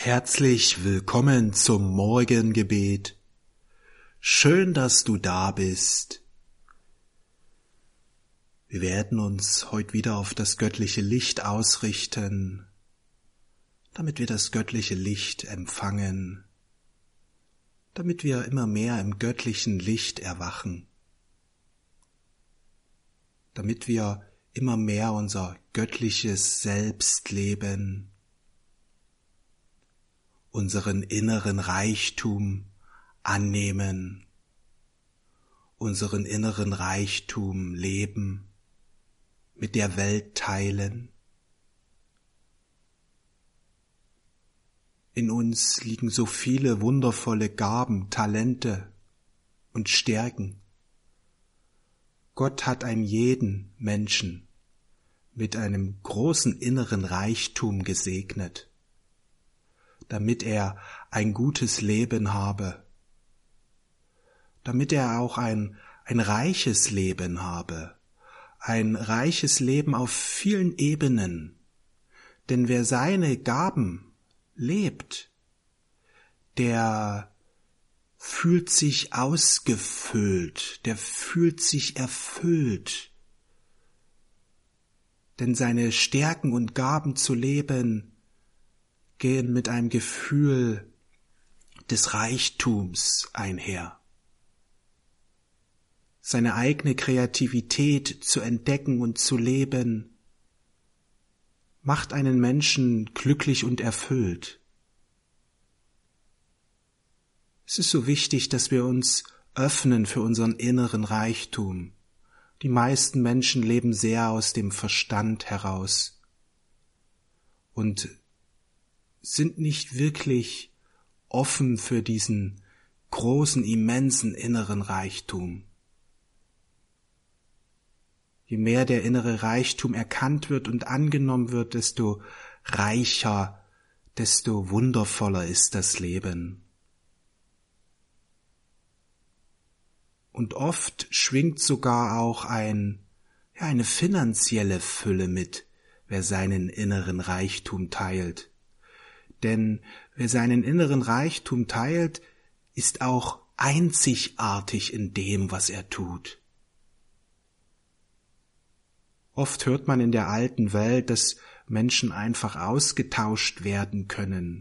Herzlich willkommen zum Morgengebet. Schön, dass du da bist. Wir werden uns heute wieder auf das göttliche Licht ausrichten, damit wir das göttliche Licht empfangen, damit wir immer mehr im göttlichen Licht erwachen, damit wir immer mehr unser göttliches Selbst leben, unseren inneren Reichtum annehmen, unseren inneren Reichtum leben, mit der Welt teilen. In uns liegen so viele wundervolle Gaben, Talente und Stärken. Gott hat einen jeden Menschen mit einem großen inneren Reichtum gesegnet, damit er ein gutes Leben habe, damit er auch ein reiches Leben habe, ein reiches Leben auf vielen Ebenen. Denn wer seine Gaben lebt, der fühlt sich ausgefüllt, der fühlt sich erfüllt. Denn seine Stärken und Gaben zu leben, gehen mit einem Gefühl des Reichtums einher. Seine eigene Kreativität zu entdecken und zu leben, macht einen Menschen glücklich und erfüllt. Es ist so wichtig, dass wir uns öffnen für unseren inneren Reichtum. Die meisten Menschen leben sehr aus dem Verstand heraus und sind nicht wirklich offen für diesen großen, immensen inneren Reichtum. Je mehr der innere Reichtum erkannt wird und angenommen wird, desto reicher, desto wundervoller ist das Leben. Und oft schwingt sogar auch eine finanzielle Fülle mit, wer seinen inneren Reichtum teilt. Denn wer seinen inneren Reichtum teilt, ist auch einzigartig in dem, was er tut. Oft hört man in der alten Welt, dass Menschen einfach ausgetauscht werden können.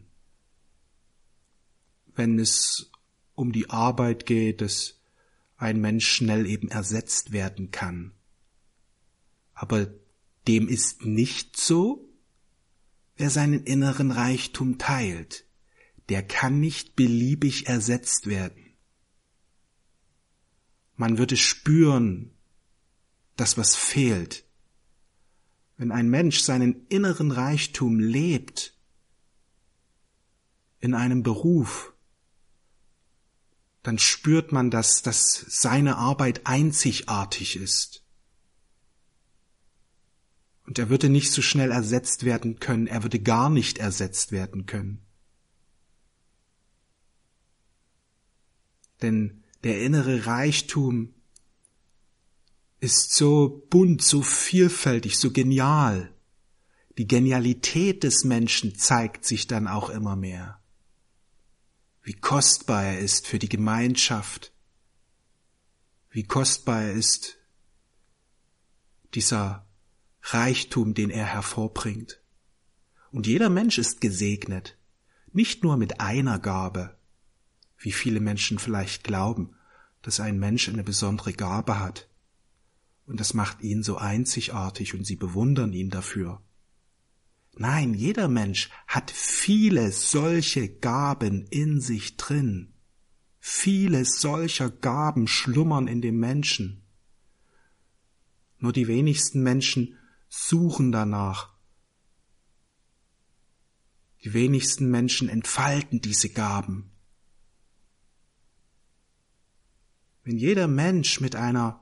Wenn es um die Arbeit geht, dass ein Mensch schnell eben ersetzt werden kann. Aber dem ist nicht so. Wer seinen inneren Reichtum teilt, der kann nicht beliebig ersetzt werden. Man würde spüren, dass was fehlt. Wenn ein Mensch seinen inneren Reichtum lebt, in einem Beruf, dann spürt man, dass seine Arbeit einzigartig ist. Und er würde nicht so schnell ersetzt werden können, er würde gar nicht ersetzt werden können. Denn der innere Reichtum ist so bunt, so vielfältig, so genial. Die Genialität des Menschen zeigt sich dann auch immer mehr. Wie kostbar er ist für die Gemeinschaft, wie kostbar er ist dieser Reichtum, den er hervorbringt. Und jeder Mensch ist gesegnet, nicht nur mit einer Gabe, wie viele Menschen vielleicht glauben, dass ein Mensch eine besondere Gabe hat. Und das macht ihn so einzigartig und sie bewundern ihn dafür. Nein, jeder Mensch hat viele solche Gaben in sich drin. Viele solcher Gaben schlummern in dem Menschen. Nur die wenigsten Menschen suchen danach. Die wenigsten Menschen entfalten diese Gaben. Wenn jeder Mensch mit einer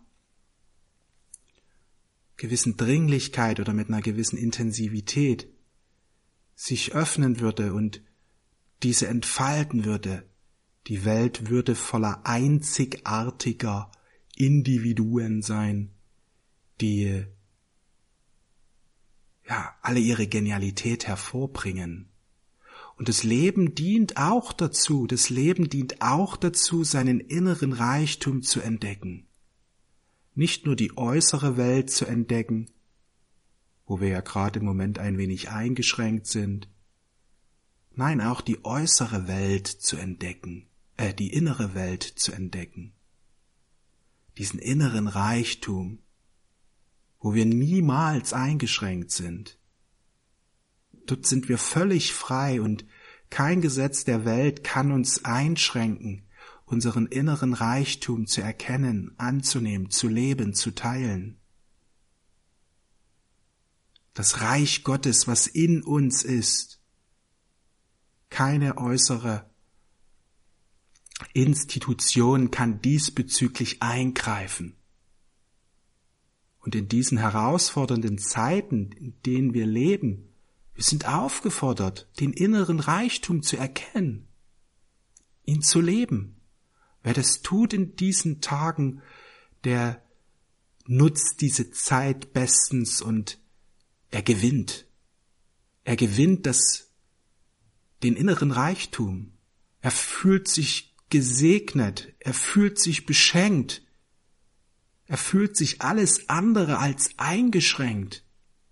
gewissen Dringlichkeit oder mit einer gewissen Intensivität sich öffnen würde und diese entfalten würde, die Welt würde voller einzigartiger Individuen sein, die alle ihre Genialität hervorbringen. Und das Leben dient auch dazu, seinen inneren Reichtum zu entdecken. Nicht nur die äußere Welt zu entdecken, wo wir ja gerade im Moment ein wenig eingeschränkt sind. Nein, auch die äußere Welt zu entdecken, die innere Welt zu entdecken. Diesen inneren Reichtum, wo wir niemals eingeschränkt sind. Dort sind wir völlig frei und kein Gesetz der Welt kann uns einschränken, unseren inneren Reichtum zu erkennen, anzunehmen, zu leben, zu teilen. Das Reich Gottes, was in uns ist, keine äußere Institution kann diesbezüglich eingreifen. Und in diesen herausfordernden Zeiten, in denen wir leben, wir sind aufgefordert, den inneren Reichtum zu erkennen, ihn zu leben. Wer das tut in diesen Tagen, der nutzt diese Zeit bestens und er gewinnt. Er gewinnt den inneren Reichtum. Er fühlt sich gesegnet, er fühlt sich beschenkt, er fühlt sich alles andere als eingeschränkt.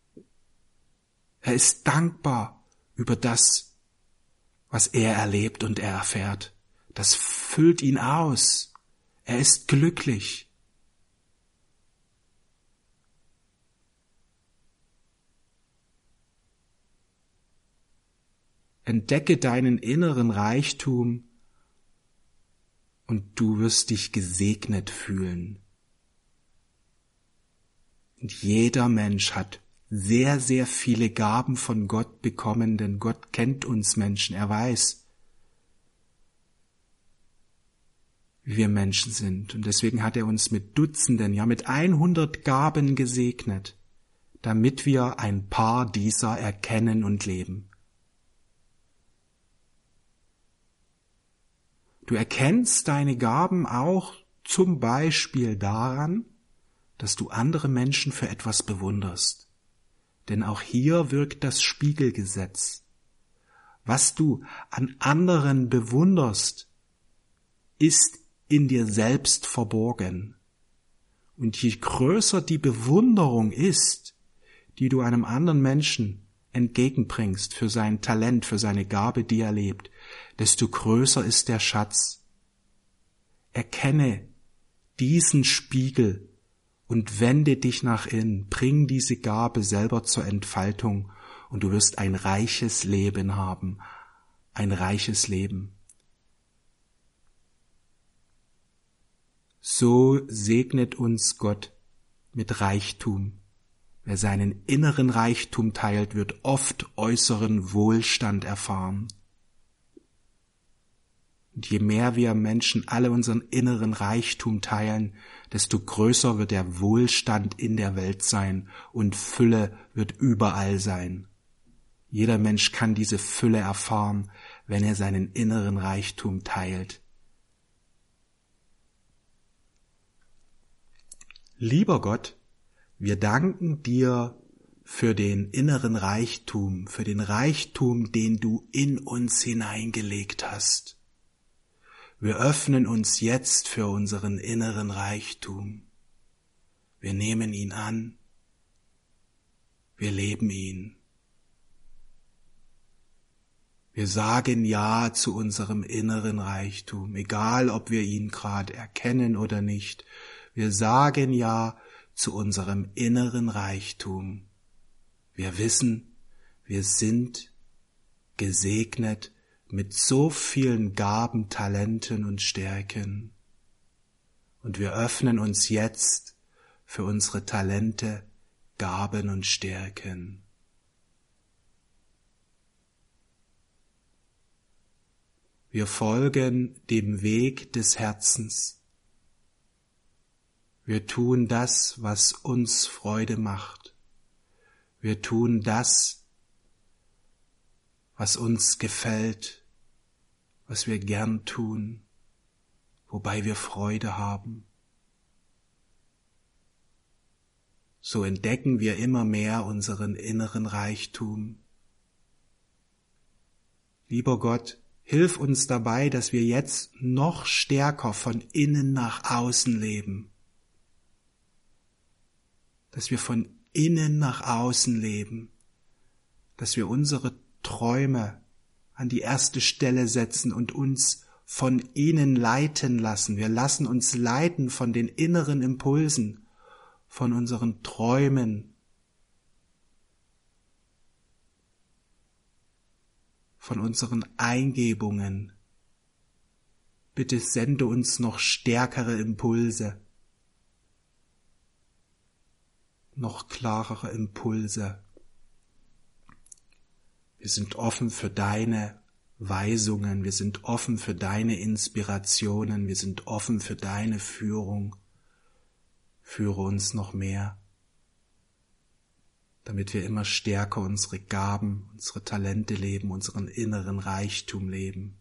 Er ist dankbar über das, was er erlebt und er erfährt. Das füllt ihn aus. Er ist glücklich. Entdecke deinen inneren Reichtum und du wirst dich gesegnet fühlen. Und jeder Mensch hat sehr, sehr viele Gaben von Gott bekommen, denn Gott kennt uns Menschen, er weiß, wie wir Menschen sind. Und deswegen hat er uns mit Dutzenden, ja mit 100 Gaben gesegnet, damit wir ein paar dieser erkennen und leben. Du erkennst deine Gaben auch zum Beispiel daran, dass du andere Menschen für etwas bewunderst. Denn auch hier wirkt das Spiegelgesetz. Was du an anderen bewunderst, ist in dir selbst verborgen. Und je größer die Bewunderung ist, die du einem anderen Menschen entgegenbringst für sein Talent, für seine Gabe, die er lebt, desto größer ist der Schatz. Erkenne diesen Spiegel und wende dich nach innen, bring diese Gabe selber zur Entfaltung und du wirst ein reiches Leben haben, ein reiches Leben. So segnet uns Gott mit Reichtum. Wer seinen inneren Reichtum teilt, wird oft äußeren Wohlstand erfahren. Und je mehr wir Menschen alle unseren inneren Reichtum teilen, desto größer wird der Wohlstand in der Welt sein und Fülle wird überall sein. Jeder Mensch kann diese Fülle erfahren, wenn er seinen inneren Reichtum teilt. Lieber Gott, wir danken dir für den inneren Reichtum, für den Reichtum, den du in uns hineingelegt hast. Wir öffnen uns jetzt für unseren inneren Reichtum. Wir nehmen ihn an. Wir leben ihn. Wir sagen Ja zu unserem inneren Reichtum, egal ob wir ihn gerade erkennen oder nicht. Wir sagen Ja zu unserem inneren Reichtum. Wir wissen, wir sind gesegnet mit so vielen Gaben, Talenten und Stärken. Und wir öffnen uns jetzt für unsere Talente, Gaben und Stärken. Wir folgen dem Weg des Herzens. Wir tun das, was uns Freude macht. Wir tun das, was uns gefällt, was wir gern tun, wobei wir Freude haben. So entdecken wir immer mehr unseren inneren Reichtum. Lieber Gott, hilf uns dabei, dass wir jetzt noch stärker von innen nach außen leben. Dass wir von innen nach außen leben. Dass wir unsere Träume an die erste Stelle setzen und uns von ihnen leiten lassen. Wir lassen uns leiten von den inneren Impulsen, von unseren Träumen, von unseren Eingebungen. Bitte sende uns noch stärkere Impulse, noch klarere Impulse. Wir sind offen für deine Weisungen, wir sind offen für deine Inspirationen, wir sind offen für deine Führung. Führe uns noch mehr, damit wir immer stärker unsere Gaben, unsere Talente leben, unseren inneren Reichtum leben.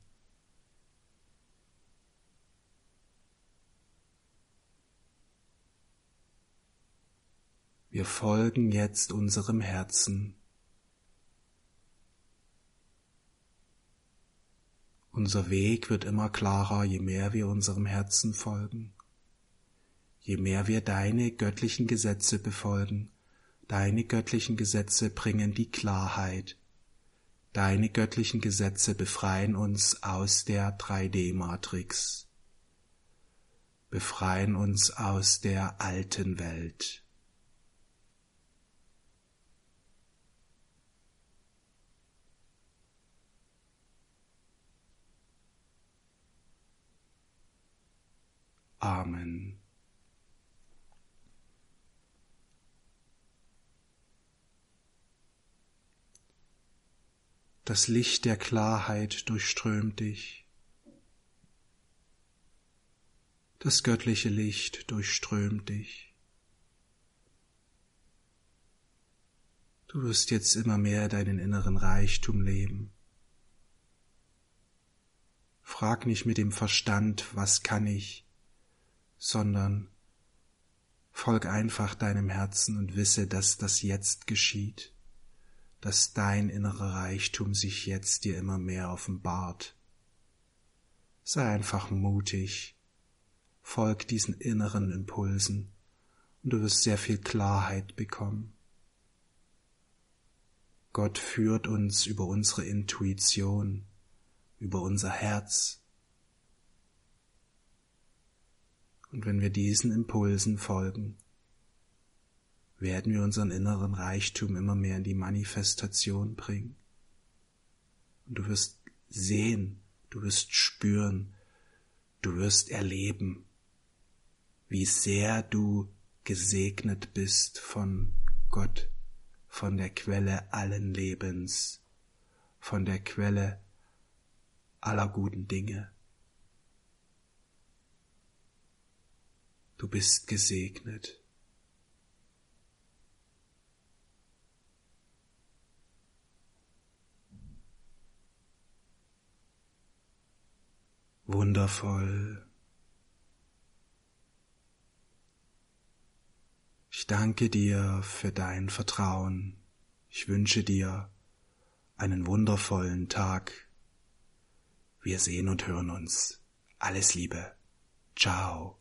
Wir folgen jetzt unserem Herzen. Unser Weg wird immer klarer, je mehr wir unserem Herzen folgen. Je mehr wir deine göttlichen Gesetze befolgen. Deine göttlichen Gesetze bringen die Klarheit. Deine göttlichen Gesetze befreien uns aus der 3D-Matrix. Befreien uns aus der alten Welt. Amen. Das Licht der Klarheit durchströmt dich. Das göttliche Licht durchströmt dich. Du wirst jetzt immer mehr deinen inneren Reichtum leben. Frag nicht mit dem Verstand, was kann ich, sondern folg einfach deinem Herzen und wisse, dass das jetzt geschieht, dass dein innerer Reichtum sich jetzt dir immer mehr offenbart. Sei einfach mutig, folg diesen inneren Impulsen und du wirst sehr viel Klarheit bekommen. Gott führt uns über unsere Intuition, über unser Herz. Und wenn wir diesen Impulsen folgen, werden wir unseren inneren Reichtum immer mehr in die Manifestation bringen. Und du wirst sehen, du wirst spüren, du wirst erleben, wie sehr du gesegnet bist von Gott, von der Quelle allen Lebens, von der Quelle aller guten Dinge. Du bist gesegnet. Wundervoll. Ich danke dir für dein Vertrauen. Ich wünsche dir einen wundervollen Tag. Wir sehen und hören uns. Alles Liebe. Ciao.